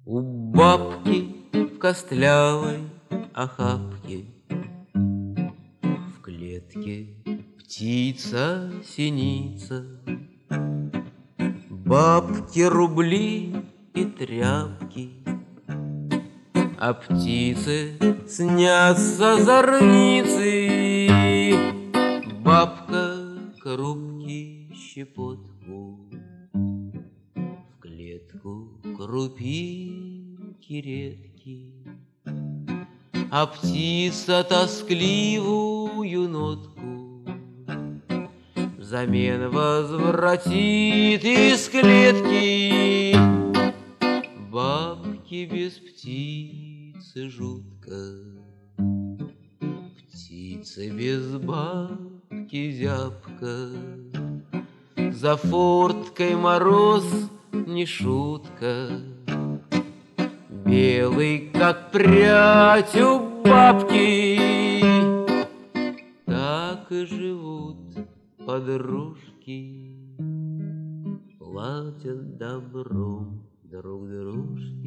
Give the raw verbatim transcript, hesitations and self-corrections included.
У бабки в костлявой охапке в клетке птица-синица. Бабки рубли и тряпки, а птице снятся зорницы. Бабка крупки щепотку, в клетку крупинки редки, а птица тоскливую нотку взамен возвратит из клетки. Бабке без птицы жутко, птица без бабки зябко. За форткой мороз не шутка, белый, как прядь у бабки. Так и живут подружки, платят добром друг дружке.